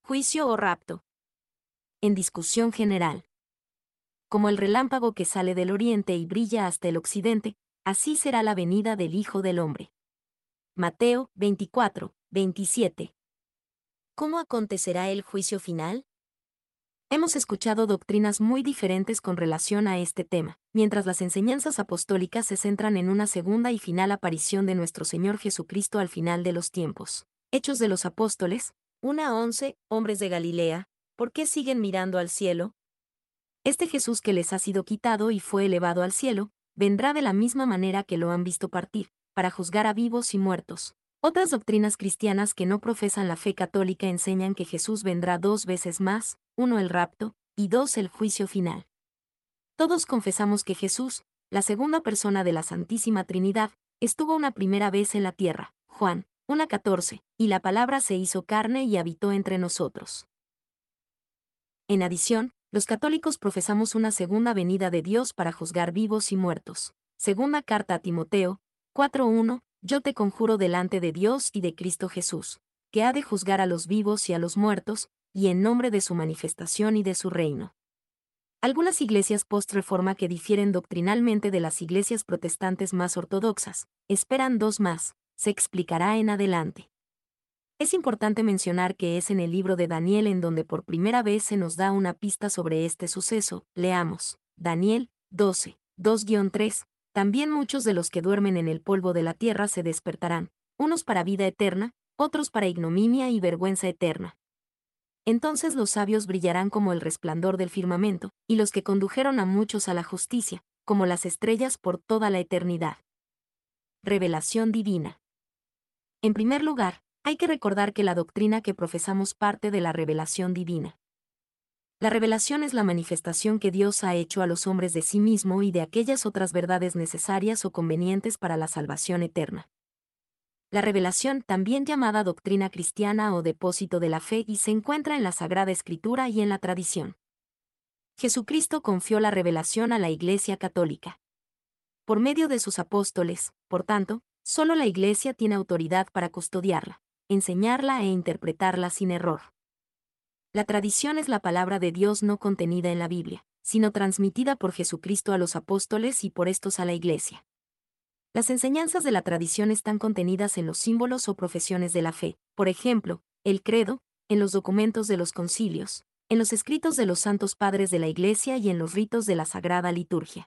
Juicio o rapto. En discusión general. Como el relámpago que sale del oriente y brilla hasta el occidente, así será la venida del Hijo del Hombre. Mateo 24, 27. ¿Cómo acontecerá el juicio final? Hemos escuchado doctrinas muy diferentes con relación a este tema, mientras las enseñanzas apostólicas se centran en una segunda y final aparición de nuestro Señor Jesucristo al final de los tiempos. Hechos de los Apóstoles, 1:11, hombres de Galilea, ¿por qué siguen mirando al cielo? Este Jesús que les ha sido quitado y fue elevado al cielo, vendrá de la misma manera que lo han visto partir, para juzgar a vivos y muertos. Otras doctrinas cristianas que no profesan la fe católica enseñan que Jesús vendrá 2 veces más, 1 el rapto, y 2 el juicio final. Todos confesamos que Jesús, la segunda persona de la Santísima Trinidad, estuvo una primera vez en la tierra, Juan 1:14, y la palabra se hizo carne y habitó entre nosotros. En adición, los católicos profesamos una segunda venida de Dios para juzgar vivos y muertos. Segunda carta a Timoteo, 4:1, yo te conjuro delante de Dios y de Cristo Jesús, que ha de juzgar a los vivos y a los muertos, y en nombre de su manifestación y de su reino. Algunas iglesias post-reforma que difieren doctrinalmente de las iglesias protestantes más ortodoxas, esperan 2 más, se explicará en adelante. Es importante mencionar que es en el libro de Daniel en donde por primera vez se nos da una pista sobre este suceso. Leamos, Daniel 12, 2-3, también muchos de los que duermen en el polvo de la tierra se despertarán, unos para vida eterna, otros para ignominia y vergüenza eterna. Entonces los sabios brillarán como el resplandor del firmamento, y los que condujeron a muchos a la justicia, como las estrellas por toda la eternidad. Revelación divina. En primer lugar, hay que recordar que la doctrina que profesamos parte de la revelación divina. La revelación es la manifestación que Dios ha hecho a los hombres de sí mismo y de aquellas otras verdades necesarias o convenientes para la salvación eterna. La revelación, también llamada doctrina cristiana o depósito de la fe, y se encuentra en la Sagrada Escritura y en la tradición. Jesucristo confió la revelación a la Iglesia Católica. Por medio de sus apóstoles, por tanto, solo la Iglesia tiene autoridad para custodiarla, enseñarla e interpretarla sin error. La tradición es la palabra de Dios no contenida en la Biblia, sino transmitida por Jesucristo a los apóstoles y por estos a la Iglesia. Las enseñanzas de la tradición están contenidas en los símbolos o profesiones de la fe, por ejemplo, el credo, en los documentos de los concilios, en los escritos de los santos padres de la Iglesia y en los ritos de la Sagrada Liturgia.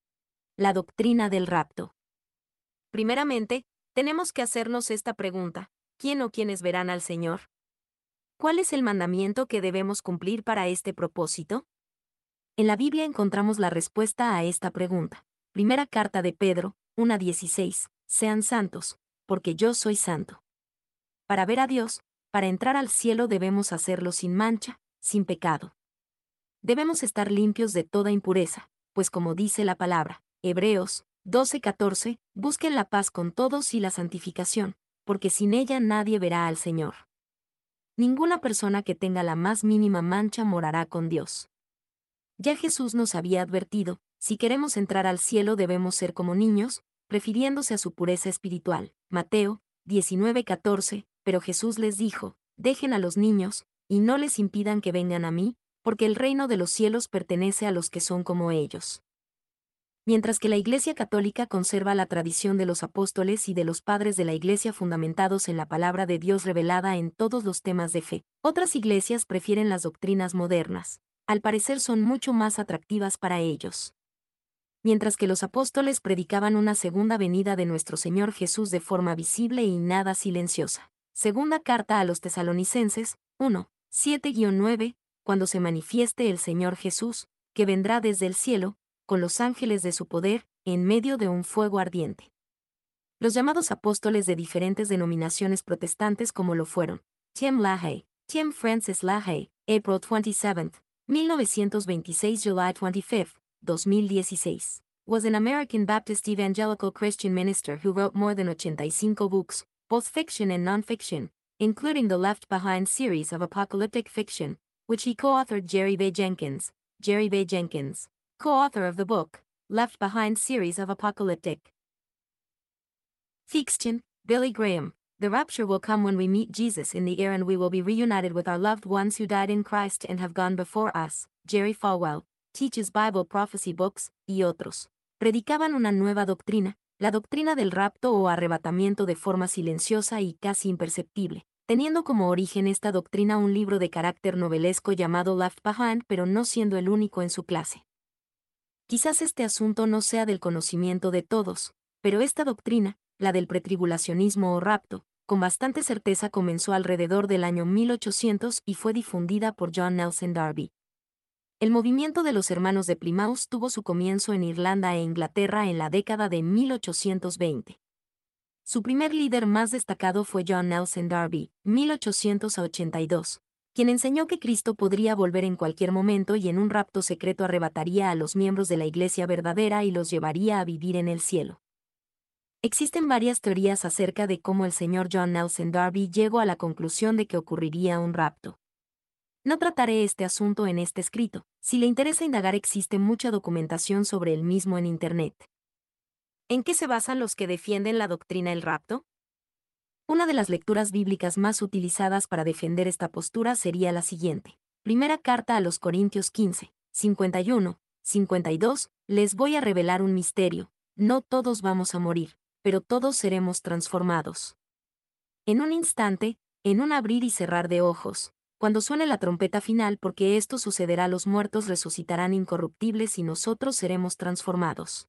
La doctrina del rapto. Primeramente, tenemos que hacernos esta pregunta: ¿quién o quiénes verán al Señor? ¿Cuál es el mandamiento que debemos cumplir para este propósito? En la Biblia encontramos la respuesta a esta pregunta. Primera carta de Pedro, 1:16, sean santos, porque yo soy santo. Para ver a Dios, para entrar al cielo debemos hacerlo sin mancha, sin pecado. Debemos estar limpios de toda impureza, pues como dice la palabra, Hebreos 12:14, busquen la paz con todos y la santificación, porque sin ella nadie verá al Señor. Ninguna persona que tenga la más mínima mancha morará con Dios. Ya Jesús nos había advertido, si queremos entrar al cielo debemos ser como niños, prefiriéndose a su pureza espiritual. Mateo 19:14, pero Jesús les dijo, dejen a los niños, y no les impidan que vengan a mí, porque el reino de los cielos pertenece a los que son como ellos. Mientras que la Iglesia Católica conserva la tradición de los apóstoles y de los padres de la Iglesia fundamentados en la palabra de Dios revelada en todos los temas de fe, otras iglesias prefieren las doctrinas modernas. Al parecer son mucho más atractivas para ellos. Mientras que los apóstoles predicaban una segunda venida de nuestro Señor Jesús de forma visible y nada silenciosa. Segunda carta a los Tesalonicenses, 1, 7-9, cuando se manifieste el Señor Jesús, que vendrá desde el cielo, con los ángeles de su poder, en medio de un fuego ardiente. Los llamados apóstoles de diferentes denominaciones protestantes como lo fueron, Tim LaHaye, Tim Francis LaHaye, April 27, 1926 July 25, 2016, was an American Baptist evangelical Christian minister who wrote more than 85 books, both fiction and non-fiction, including the Left Behind series of apocalyptic fiction, which he co-authored Jerry V. Jenkins, co-author of the book, Left Behind series of apocalyptic fiction, Billy Graham, The rapture will come when we meet Jesus in the air and we will be reunited with our loved ones who died in Christ and have gone before us. Jerry Falwell, Teaches Bible Prophecy Books, y otros. Predicaban una nueva doctrina, la doctrina del rapto o arrebatamiento de forma silenciosa y casi imperceptible, teniendo como origen esta doctrina un libro de carácter novelesco llamado Left Behind, pero no siendo el único en su clase. Quizás este asunto no sea del conocimiento de todos, pero esta doctrina, la del pretribulacionismo o rapto, con bastante certeza comenzó alrededor del año 1800 y fue difundida por John Nelson Darby. El movimiento de los hermanos de Plymouth tuvo su comienzo en Irlanda e Inglaterra en la década de 1820. Su primer líder más destacado fue John Nelson Darby, 1882, quien enseñó que Cristo podría volver en cualquier momento y en un rapto secreto arrebataría a los miembros de la Iglesia verdadera y los llevaría a vivir en el cielo. Existen varias teorías acerca de cómo el señor John Nelson Darby llegó a la conclusión de que ocurriría un rapto. No trataré este asunto en este escrito. Si le interesa indagar, existe mucha documentación sobre el mismo en Internet. ¿En qué se basan los que defienden la doctrina del rapto? Una de las lecturas bíblicas más utilizadas para defender esta postura sería la siguiente. Primera carta a los Corintios 15, 51, 52, les voy a revelar un misterio. No todos vamos a morir, pero todos seremos transformados. En un instante, en un abrir y cerrar de ojos, cuando suene la trompeta final, porque esto sucederá, los muertos resucitarán incorruptibles y nosotros seremos transformados.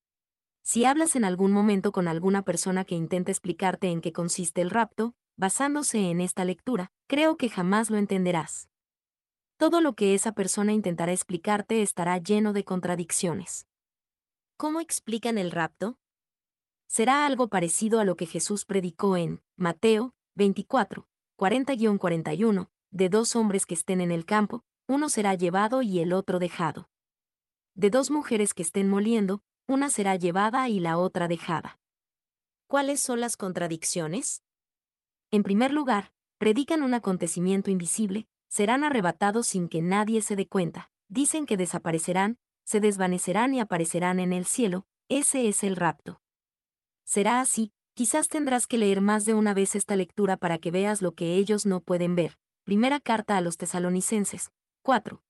Si hablas en algún momento con alguna persona que intente explicarte en qué consiste el rapto, basándose en esta lectura, creo que jamás lo entenderás. Todo lo que esa persona intentará explicarte estará lleno de contradicciones. ¿Cómo explican el rapto? Será algo parecido a lo que Jesús predicó en Mateo 24, 40-41, de dos hombres que estén en el campo, uno será llevado y el otro dejado. De dos mujeres que estén moliendo, una será llevada y la otra dejada. ¿Cuáles son las contradicciones? En primer lugar, predican un acontecimiento invisible, serán arrebatados sin que nadie se dé cuenta, dicen que desaparecerán, se desvanecerán y aparecerán en el cielo, ese es el rapto. Será así, quizás tendrás que leer más de una vez esta lectura para que veas lo que ellos no pueden ver. Primera carta a los Tesalonicenses, 4,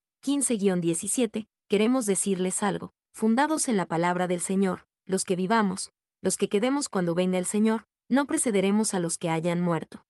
15-17, queremos decirles algo, fundados en la palabra del Señor, los que vivamos, los que quedemos cuando venga el Señor, no precederemos a los que hayan muerto.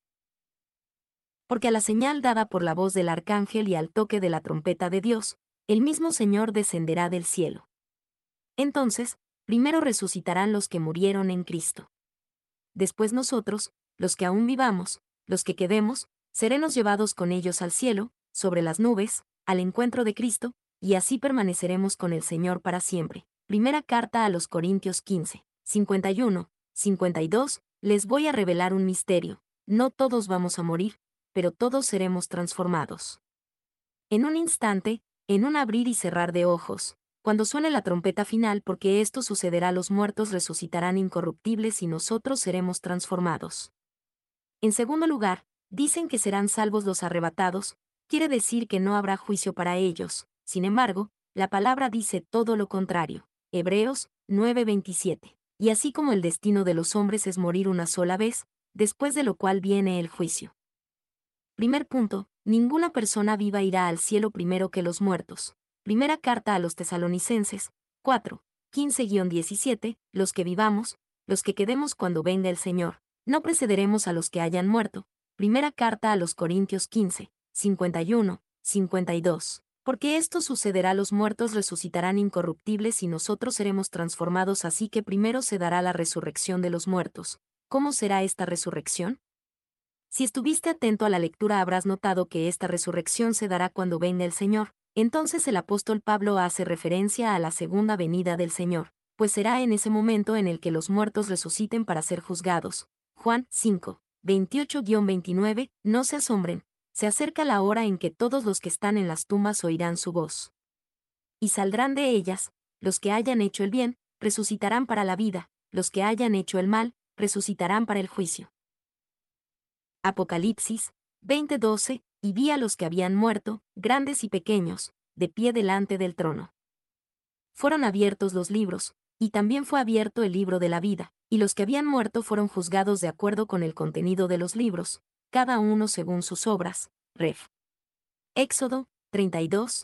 Porque a la señal dada por la voz del arcángel y al toque de la trompeta de Dios, el mismo Señor descenderá del cielo. Entonces, primero resucitarán los que murieron en Cristo. Después nosotros, los que aún vivamos, los que quedemos, seremos llevados con ellos al cielo, sobre las nubes, al encuentro de Cristo, y así permaneceremos con el Señor para siempre. Primera carta a los Corintios 15, 51, 52, les voy a revelar un misterio. No todos vamos a morir, pero todos seremos transformados. En un instante, en un abrir y cerrar de ojos, cuando suene la trompeta final, porque esto sucederá, los muertos resucitarán incorruptibles y nosotros seremos transformados. En segundo lugar, dicen que serán salvos los arrebatados, quiere decir que no habrá juicio para ellos. Sin embargo, la palabra dice todo lo contrario. Hebreos 9:27. Y así como el destino de los hombres es morir una sola vez, después de lo cual viene el juicio. Primer punto, ninguna persona viva irá al cielo primero que los muertos. Primera carta a los Tesalonicenses, 4, 15-17, los que vivamos, los que quedemos cuando venga el Señor, no precederemos a los que hayan muerto. Primera carta a los Corintios 15, 51, 52. Porque esto sucederá, los muertos resucitarán incorruptibles y nosotros seremos transformados, así que primero se dará la resurrección de los muertos. ¿Cómo será esta resurrección? Si estuviste atento a la lectura habrás notado que esta resurrección se dará cuando venga el Señor. Entonces el apóstol Pablo hace referencia a la segunda venida del Señor, pues será en ese momento en el que los muertos resuciten para ser juzgados. Juan 5, 28-29, no se asombren, se acerca la hora en que todos los que están en las tumbas oirán su voz. Y saldrán de ellas, los que hayan hecho el bien, resucitarán para la vida, los que hayan hecho el mal, resucitarán para el juicio. Apocalipsis 20:12, y vi a los que habían muerto, grandes y pequeños, de pie delante del trono. Fueron abiertos los libros, y también fue abierto el libro de la vida, y los que habían muerto fueron juzgados de acuerdo con el contenido de los libros, cada uno según sus obras. Ref. Éxodo 32,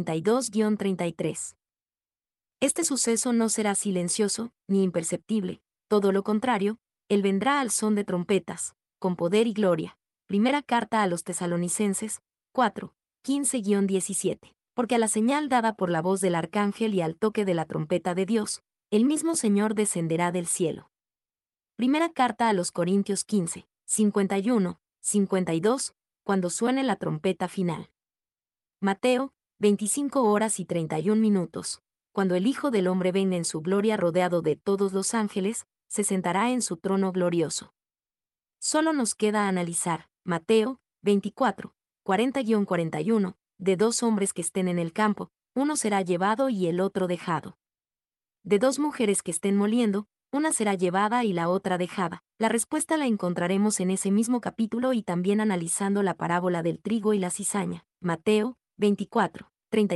32-33. Este suceso no será silencioso, ni imperceptible, todo lo contrario, él vendrá al son de trompetas, con poder y gloria. Primera carta a los Tesalonicenses, 4, 15-17. Porque a la señal dada por la voz del arcángel y al toque de la trompeta de Dios, el mismo Señor descenderá del cielo. Primera carta a los Corintios 15, 51, 52, cuando suene la trompeta final. Mateo, 25 horas y 31 minutos. Cuando el Hijo del Hombre venga en su gloria rodeado de todos los ángeles, se sentará en su trono glorioso. Solo nos queda analizar, Mateo, 24, 40-41, de dos hombres que estén en el campo, uno será llevado y el otro dejado. De dos mujeres que estén moliendo, una será llevada y la otra dejada. La respuesta la encontraremos en ese mismo capítulo y también analizando la parábola del trigo y la cizaña. Mateo, 24,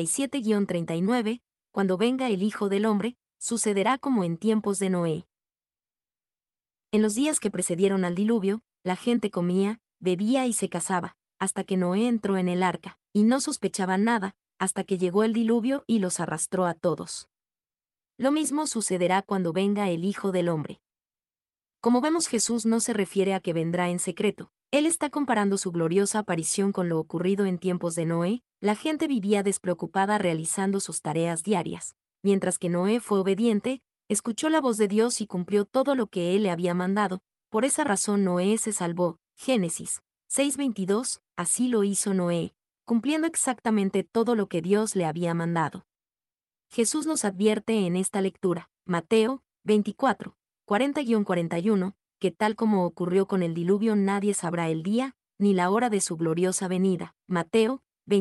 37-39, cuando venga el Hijo del Hombre, sucederá como en tiempos de Noé. En los días que precedieron al diluvio, la gente comía, bebía y se casaba, hasta que Noé entró en el arca, y no sospechaban nada, hasta que llegó el diluvio y los arrastró a todos. Lo mismo sucederá cuando venga el Hijo del Hombre. Como vemos, Jesús no se refiere a que vendrá en secreto. Él está comparando su gloriosa aparición con lo ocurrido en tiempos de Noé. La gente vivía despreocupada realizando sus tareas diarias. Mientras que Noé fue obediente, escuchó la voz de Dios y cumplió todo lo que él le había mandado. Por esa razón Noé se salvó. Génesis 6:22, así lo hizo Noé, cumpliendo exactamente todo lo que Dios le había mandado. Jesús nos advierte en esta lectura, Mateo 24, 40-41, que tal como ocurrió con el diluvio nadie sabrá el día, ni la hora de su gloriosa venida. Mateo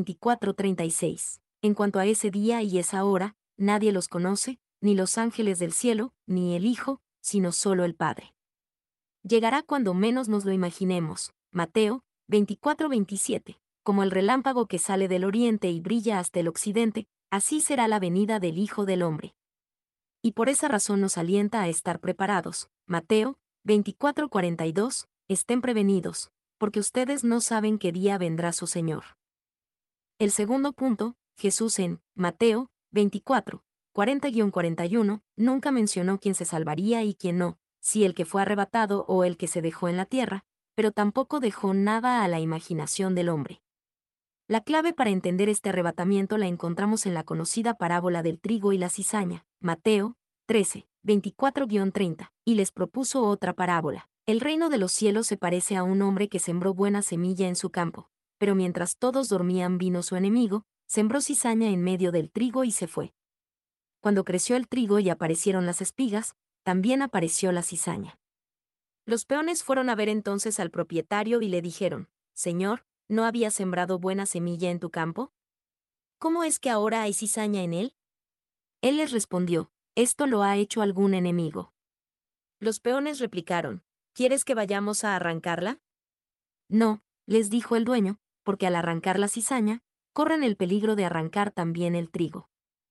24:36. En cuanto a ese día y esa hora, nadie los conoce, ni los ángeles del cielo, ni el Hijo, sino solo el Padre. Llegará cuando menos nos lo imaginemos. Mateo 24:27. Como el relámpago que sale del oriente y brilla hasta el occidente, así será la venida del Hijo del Hombre. Y por esa razón nos alienta a estar preparados. Mateo 24:42, estén prevenidos, porque ustedes no saben qué día vendrá su Señor. El segundo punto, Jesús en Mateo 24, 40-41, nunca mencionó quién se salvaría y quién no, si el que fue arrebatado o el que se dejó en la tierra, pero tampoco dejó nada a la imaginación del hombre. La clave para entender este arrebatamiento la encontramos en la conocida parábola del trigo y la cizaña, Mateo 13, 24-30, y les propuso otra parábola. El reino de los cielos se parece a un hombre que sembró buena semilla en su campo, pero mientras todos dormían vino su enemigo, sembró cizaña en medio del trigo y se fue. Cuando creció el trigo y aparecieron las espigas, también apareció la cizaña. Los peones fueron a ver entonces al propietario y le dijeron, Señor, ¿no había sembrado buena semilla en tu campo? ¿Cómo es que ahora hay cizaña en él? Él les respondió, esto lo ha hecho algún enemigo. Los peones replicaron, ¿quieres que vayamos a arrancarla? No, les dijo el dueño, porque al arrancar la cizaña, corren el peligro de arrancar también el trigo.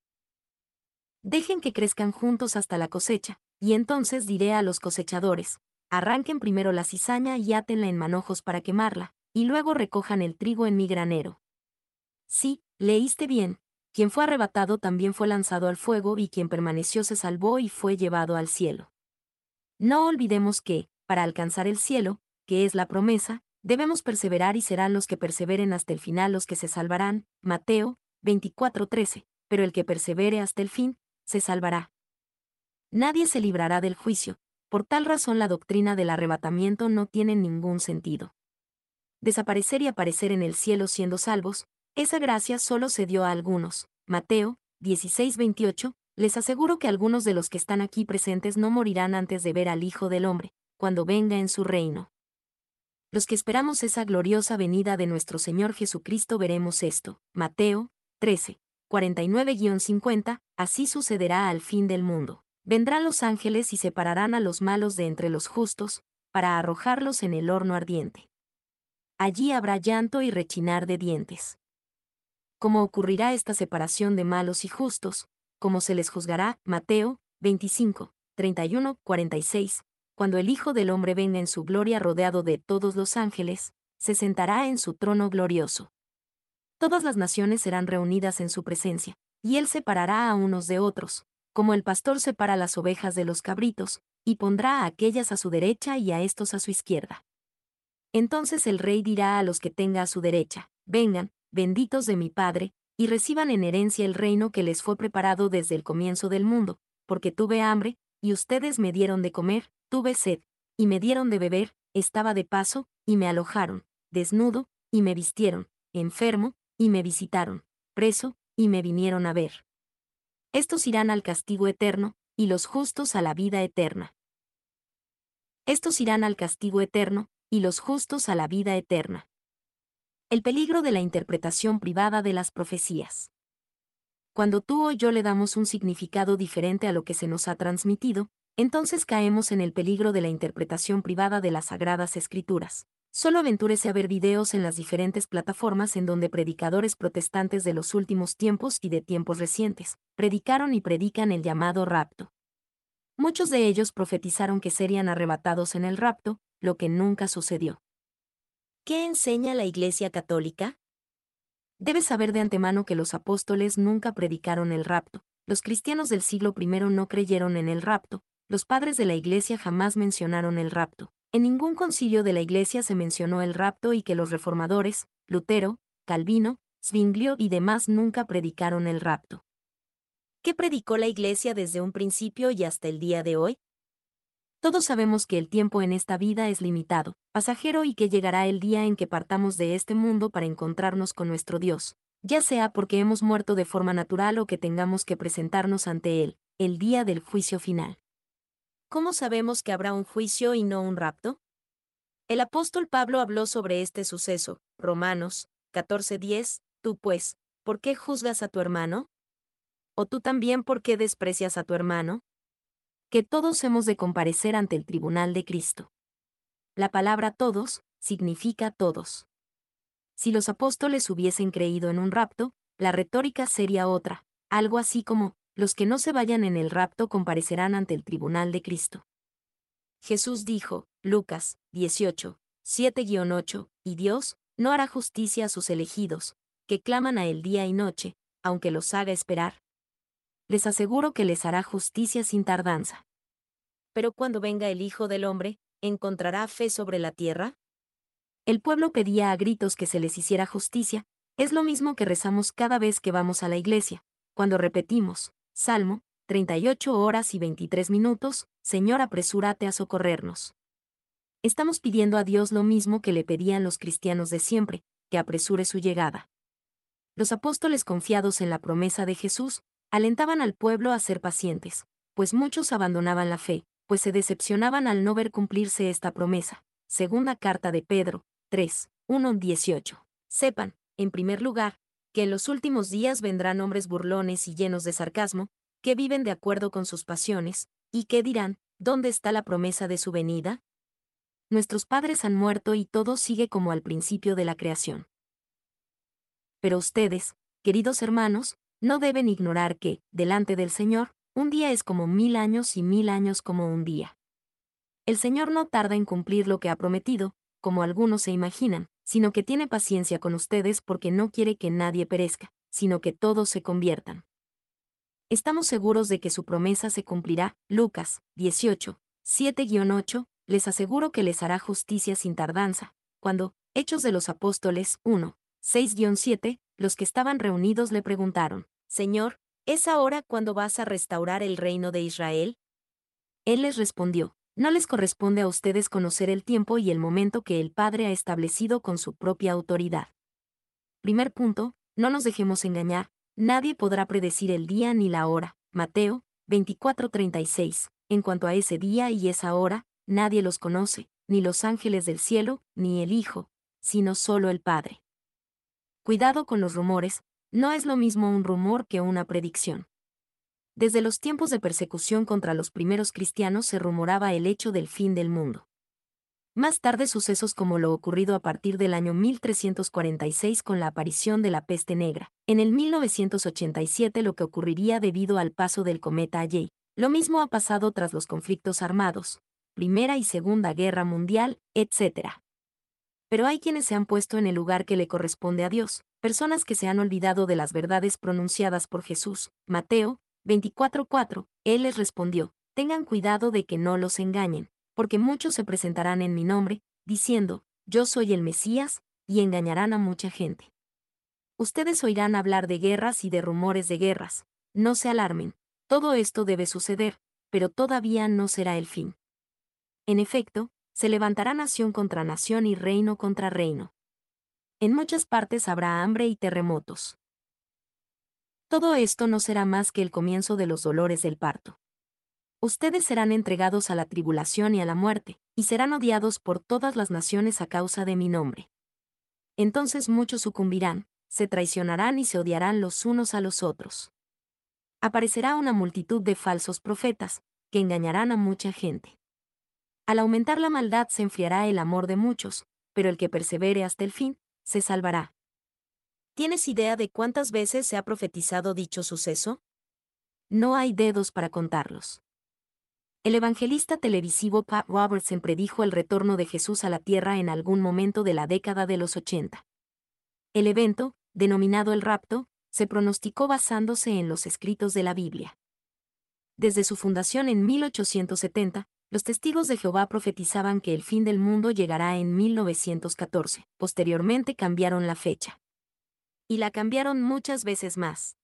Dejen que crezcan juntos hasta la cosecha, y entonces diré a los cosechadores, arranquen primero la cizaña y átenla en manojos para quemarla, y luego recojan el trigo en mi granero. Sí, leíste bien, quien fue arrebatado también fue lanzado al fuego y quien permaneció se salvó y fue llevado al cielo. No olvidemos que, para alcanzar el cielo, que es la promesa, debemos perseverar y serán los que perseveren hasta el final los que se salvarán. Mateo 24:13, pero el que persevere hasta el fin, se salvará. Nadie se librará del juicio, por tal razón la doctrina del arrebatamiento no tiene ningún sentido. Desaparecer y aparecer en el cielo siendo salvos, esa gracia solo se dio a algunos. Mateo 16:28, les aseguro que algunos de los que están aquí presentes no morirán antes de ver al Hijo del Hombre, cuando venga en su reino. Los que esperamos esa gloriosa venida de nuestro Señor Jesucristo veremos esto. Mateo 13, 49-50, así sucederá al fin del mundo. Vendrán los ángeles y separarán a los malos de entre los justos, para arrojarlos en el horno ardiente. Allí habrá llanto y rechinar de dientes. ¿Cómo ocurrirá esta separación de malos y justos? ¿Cómo se les juzgará? Mateo 25, 31, 46. Cuando el Hijo del Hombre venga en su gloria rodeado de todos los ángeles, se sentará en su trono glorioso. Todas las naciones serán reunidas en su presencia, y él separará a unos de otros, como el pastor separa las ovejas de los cabritos, y pondrá a aquellas a su derecha y a estos a su izquierda. Entonces el rey dirá a los que tenga a su derecha: vengan, benditos de mi Padre, y reciban en herencia el reino que les fue preparado desde el comienzo del mundo, porque tuve hambre, y ustedes me dieron de comer, tuve sed, y me dieron de beber, estaba de paso, y me alojaron, desnudo, y me vistieron, enfermo, y me visitaron, preso, y me vinieron a ver. Estos irán al castigo eterno, y los justos a la vida eterna. Estos irán al castigo eterno, y los justos a la vida eterna. El peligro de la interpretación privada de las profecías. Cuando tú o yo le damos un significado diferente a lo que se nos ha transmitido, entonces caemos en el peligro de la interpretación privada de las Sagradas Escrituras. Solo aventúrese a ver videos en las diferentes plataformas en donde predicadores protestantes de los últimos tiempos y de tiempos recientes predicaron y predican el llamado rapto. Muchos de ellos profetizaron que serían arrebatados en el rapto, lo que nunca sucedió. ¿Qué enseña la Iglesia Católica? Debes saber de antemano que los apóstoles nunca predicaron el rapto, los cristianos del siglo I no creyeron en el rapto, los padres de la Iglesia jamás mencionaron el rapto. En ningún concilio de la Iglesia se mencionó el rapto y que los reformadores, Lutero, Calvino, Zwinglio y demás nunca predicaron el rapto. ¿Qué predicó la Iglesia desde un principio y hasta el día de hoy? Todos sabemos que el tiempo en esta vida es limitado, pasajero y que llegará el día en que partamos de este mundo para encontrarnos con nuestro Dios, ya sea porque hemos muerto de forma natural o que tengamos que presentarnos ante Él, el día del juicio final. ¿Cómo sabemos que habrá un juicio y no un rapto? El apóstol Pablo habló sobre este suceso, Romanos 14:10, tú pues, ¿por qué juzgas a tu hermano? ¿O tú también por qué desprecias a tu hermano? Que todos hemos de comparecer ante el tribunal de Cristo. La palabra todos significa todos. Si los apóstoles hubiesen creído en un rapto, la retórica sería otra, algo así como, los que no se vayan en el rapto comparecerán ante el tribunal de Cristo. Jesús dijo, Lucas 18, 7-8, y Dios no hará justicia a sus elegidos, que claman a él día y noche, aunque los haga esperar. Les aseguro que les hará justicia sin tardanza. Pero cuando venga el Hijo del Hombre, ¿encontrará fe sobre la tierra? El pueblo pedía a gritos que se les hiciera justicia, es lo mismo que rezamos cada vez que vamos a la iglesia, cuando repetimos, Salmo, 38 horas y 23 minutos, Señor apresúrate a socorrernos. Estamos pidiendo a Dios lo mismo que le pedían los cristianos de siempre, que apresure su llegada. Los apóstoles confiados en la promesa de Jesús, alentaban al pueblo a ser pacientes, pues muchos abandonaban la fe, pues se decepcionaban al no ver cumplirse esta promesa. Segunda carta de Pedro, 3, 1-18. Sepan, en primer lugar, que en los últimos días vendrán hombres burlones y llenos de sarcasmo, que viven de acuerdo con sus pasiones, y que dirán, ¿dónde está la promesa de su venida? Nuestros padres han muerto y todo sigue como al principio de la creación. Pero ustedes, queridos hermanos, no deben ignorar que, delante del Señor, un día es como 1000 años y 1000 años como un día. El Señor no tarda en cumplir lo que ha prometido, como algunos se imaginan, sino que tiene paciencia con ustedes porque no quiere que nadie perezca, sino que todos se conviertan. Estamos seguros de que su promesa se cumplirá. Lucas 18, 7-8, les aseguro que les hará justicia sin tardanza. Cuando, Hechos de los Apóstoles 1, 6-7, los que estaban reunidos le preguntaron, Señor, ¿es ahora cuando vas a restaurar el reino de Israel? Él les respondió, no les corresponde a ustedes conocer el tiempo y el momento que el Padre ha establecido con su propia autoridad. Primer punto, no nos dejemos engañar, nadie podrá predecir el día ni la hora. Mateo 24:36. En cuanto a ese día y esa hora, nadie los conoce, ni los ángeles del cielo, ni el Hijo, sino solo el Padre. Cuidado con los rumores, no es lo mismo un rumor que una predicción. Desde los tiempos de persecución contra los primeros cristianos se rumoraba el hecho del fin del mundo. Más tarde sucesos como lo ocurrido a partir del año 1346 con la aparición de la peste negra, en el 1987 lo que ocurriría debido al paso del cometa Halley, Lo mismo ha pasado tras los conflictos armados, Primera y Segunda Guerra Mundial, etc. Pero hay quienes se han puesto en el lugar que le corresponde a Dios, personas que se han olvidado de las verdades pronunciadas por Jesús. Mateo 24:4. Él les respondió: tengan cuidado de que no los engañen, porque muchos se presentarán en mi nombre, diciendo, yo soy el Mesías, y engañarán a mucha gente. Ustedes oirán hablar de guerras y de rumores de guerras. No se alarmen, todo esto debe suceder, pero todavía no será el fin. En efecto, se levantará nación contra nación y reino contra reino. En muchas partes habrá hambre y terremotos. Todo esto no será más que el comienzo de los dolores del parto. Ustedes serán entregados a la tribulación y a la muerte, y serán odiados por todas las naciones a causa de mi nombre. Entonces muchos sucumbirán, se traicionarán y se odiarán los unos a los otros. Aparecerá una multitud de falsos profetas, que engañarán a mucha gente. Al aumentar la maldad se enfriará el amor de muchos, pero el que persevere hasta el fin, se salvará. ¿Tienes idea de cuántas veces se ha profetizado dicho suceso? No hay dedos para contarlos. El evangelista televisivo Pat Robertson predijo el retorno de Jesús a la tierra en algún momento de la década de los 80. El evento, denominado el rapto, se pronosticó basándose en los escritos de la Biblia. Desde su fundación en 1870, los testigos de Jehová profetizaban que el fin del mundo llegará en 1914. Posteriormente cambiaron la fecha. Y la cambiaron muchas veces más.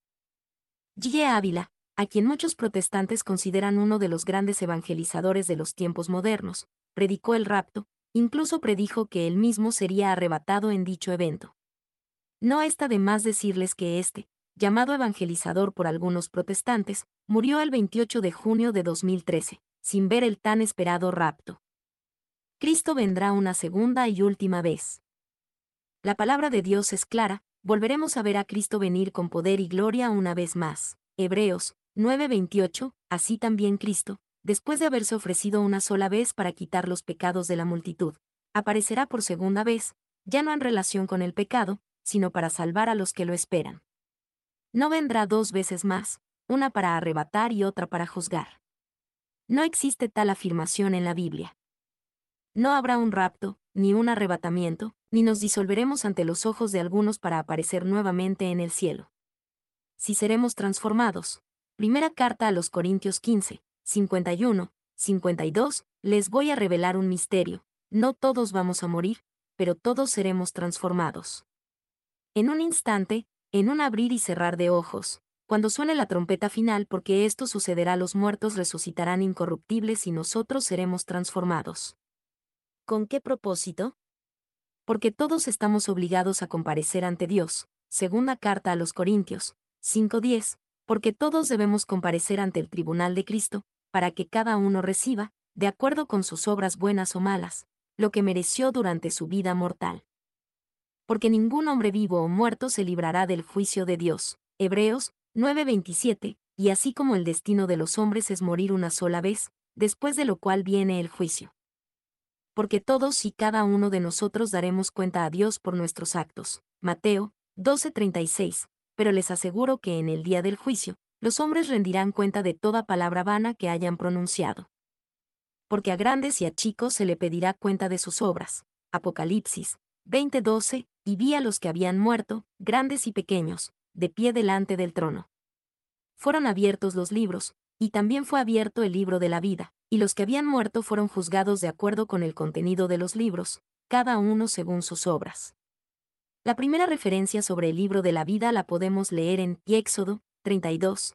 G. Ávila, a quien muchos protestantes consideran uno de los grandes evangelizadores de los tiempos modernos, predicó el rapto, incluso predijo que él mismo sería arrebatado en dicho evento. No está de más decirles que este, llamado evangelizador por algunos protestantes, murió el 28 de junio de 2013, sin ver el tan esperado rapto. Cristo vendrá una segunda y última vez. La palabra de Dios es clara, volveremos a ver a Cristo venir con poder y gloria una vez más. Hebreos 9:28, así también Cristo, después de haberse ofrecido una sola vez para quitar los pecados de la multitud, aparecerá por segunda vez, ya no en relación con el pecado, sino para salvar a los que lo esperan. No vendrá dos veces más, una para arrebatar y otra para juzgar. No existe tal afirmación en la Biblia. No habrá un rapto, ni un arrebatamiento, ni nos disolveremos ante los ojos de algunos para aparecer nuevamente en el cielo. Si seremos transformados. Primera carta a los Corintios 15, 51, 52, les voy a revelar un misterio. No todos vamos a morir, pero todos seremos transformados. En un instante, en un abrir y cerrar de ojos, cuando suene la trompeta final, porque esto sucederá, los muertos resucitarán incorruptibles y nosotros seremos transformados. ¿Con qué propósito? Porque todos estamos obligados a comparecer ante Dios. Segunda carta a los Corintios 5:10, porque todos debemos comparecer ante el tribunal de Cristo, para que cada uno reciba, de acuerdo con sus obras buenas o malas, lo que mereció durante su vida mortal. Porque ningún hombre vivo o muerto se librará del juicio de Dios. Hebreos 9:27, y así como el destino de los hombres es morir una sola vez, después de lo cual viene el juicio. Porque todos y cada uno de nosotros daremos cuenta a Dios por nuestros actos. Mateo 12:36, pero les aseguro que en el día del juicio, los hombres rendirán cuenta de toda palabra vana que hayan pronunciado. Porque a grandes y a chicos se le pedirá cuenta de sus obras. Apocalipsis 20:12, y vi a los que habían muerto, grandes y pequeños, de pie delante del trono. Fueron abiertos los libros, y también fue abierto el libro de la vida, y los que habían muerto fueron juzgados de acuerdo con el contenido de los libros, cada uno según sus obras. La primera referencia sobre el libro de la vida la podemos leer en Éxodo 32,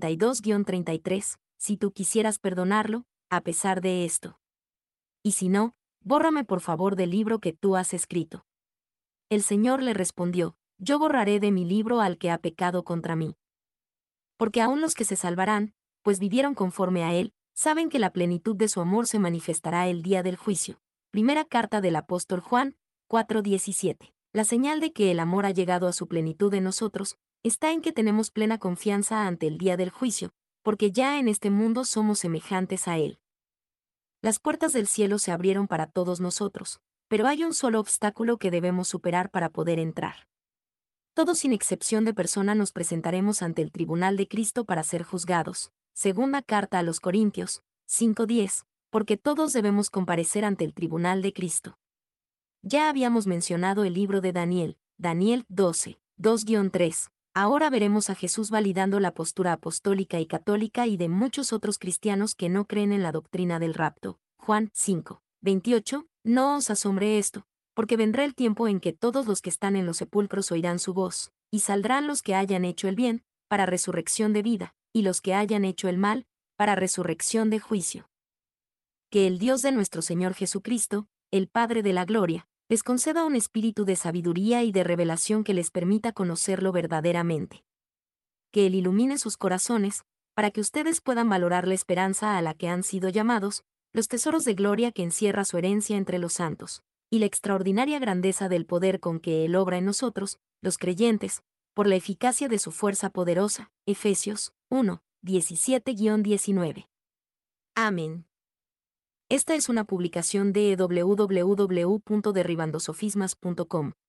32-33, si tú quisieras perdonarlo, a pesar de esto. Y si no, bórrame por favor del libro que tú has escrito. El Señor le respondió, yo borraré de mi libro al que ha pecado contra mí. Porque aún los que se salvarán, pues vivieron conforme a él, saben que la plenitud de su amor se manifestará el día del juicio. Primera carta del apóstol Juan 4:17. La señal de que el amor ha llegado a su plenitud en nosotros, está en que tenemos plena confianza ante el día del juicio, porque ya en este mundo somos semejantes a él. Las puertas del cielo se abrieron para todos nosotros, pero hay un solo obstáculo que debemos superar para poder entrar. Todos sin excepción de persona nos presentaremos ante el tribunal de Cristo para ser juzgados. Segunda carta a los Corintios, 5:10, porque todos debemos comparecer ante el tribunal de Cristo. Ya habíamos mencionado el libro de Daniel, Daniel 12, 2-3. Ahora veremos a Jesús validando la postura apostólica y católica y de muchos otros cristianos que no creen en la doctrina del rapto. Juan 5, 28. No os asombre esto, porque vendrá el tiempo en que todos los que están en los sepulcros oirán su voz, y saldrán los que hayan hecho el bien, para resurrección de vida, y los que hayan hecho el mal, para resurrección de juicio. Que el Dios de nuestro Señor Jesucristo, el Padre de la Gloria, les conceda un espíritu de sabiduría y de revelación que les permita conocerlo verdaderamente. Que Él ilumine sus corazones, para que ustedes puedan valorar la esperanza a la que han sido llamados, los tesoros de gloria que encierra su herencia entre los santos, y la extraordinaria grandeza del poder con que Él obra en nosotros, los creyentes, por la eficacia de su fuerza poderosa. Efesios 1, 17-19. Amén. Esta es una publicación de www.derribandosofismas.com.